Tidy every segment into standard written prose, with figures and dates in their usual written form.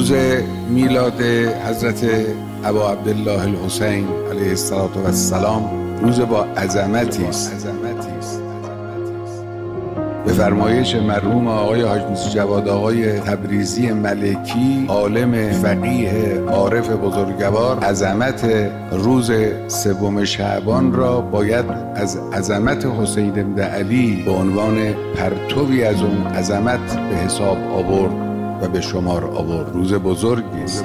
روز میلاد حضرت ابا عبدالله الحسین علیه السلام روز با عظمتی است. به فرمایش مرحوم آقای حاج موسی جواد آقای تبریزی ملکی، عالم فقیه عارف بزرگوار، عظمت روز 3 شعبان را باید از عظمت حسین بن علی به عنوان پرتوی از اون عظمت به حساب آورد و به شمار آورد. روز بزرگی است.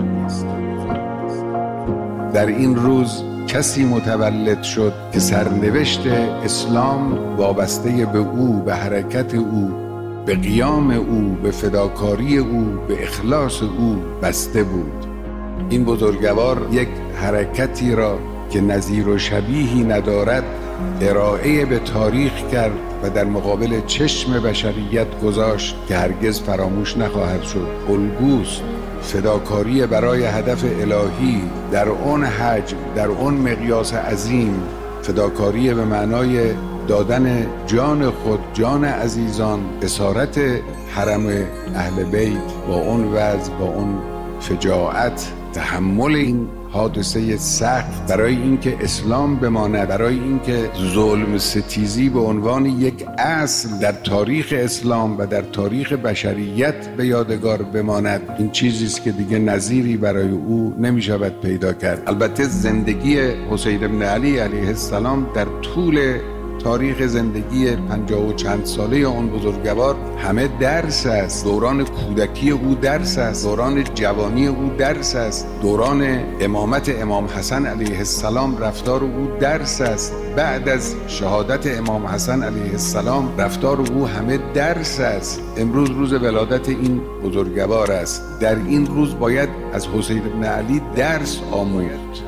در این روز کسی متولد شد که سرنوشت اسلام وابسته به او، به حرکت او، به قیام او، به فداکاری او، به اخلاص او بسته بود. این بزرگوار یک حرکتی را که نظیر و شبیهی ندارد ارائه به تاریخ کرد و در مقابل چشم بشریت گذاشت که هرگز فراموش نخواهد شد. الگوست، فداکاری برای هدف الهی در اون حجم، در اون مقیاس عظیم، فداکاری به معنای دادن جان خود، جان عزیزان، اسارت حرم اهل بیت با اون وضع، با اون فجاعت، تحمل این حادثه سخت برای اینکه اسلام بماند، برای اینکه ظلم ستیزی به عنوان یک اصل در تاریخ اسلام و در تاریخ بشریت به یادگار بماند. این چیزی است که دیگه نظیری برای او نمی‌شود پیدا کرد. البته زندگی حسین بن علی علیه السلام در طول تاریخ زندگی 50 و چند ساله اون بزرگوار همه درس است. دوران کودکی او درس است، دوران جوانی او درس است، دوران امامت امام حسن علیه السلام رفتار او درس است، بعد از شهادت امام حسن علیه السلام رفتار او همه درس است. امروز روز ولادت این بزرگوار است. در این روز باید از حسین بن علی درس آموخت.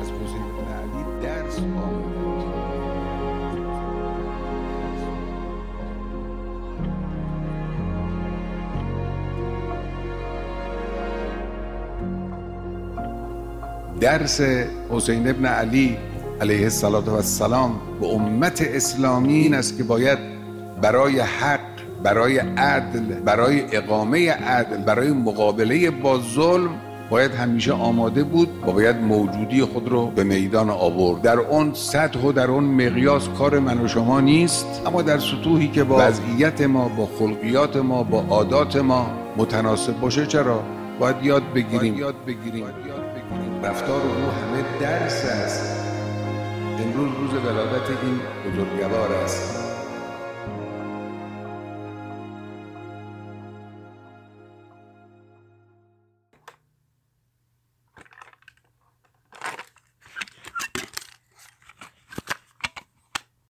درس حسین بن علی علیه السلام به امت اسلامی این است که باید برای حق، برای عدل، برای اقامه عدل، برای مقابله با ظلم باید همیشه آماده بود و باید موجودی خود رو به میدان آورد. در اون سطح و در اون مقیاس کار من و شما نیست، اما در سطوحی که با وضعیت ما، با خلقیات ما، با عادات ما متناسب باشه، چرا؟ باید یاد بگیریم. رفتار او همه درس است. امروز روز ولادت این بزرگوار است.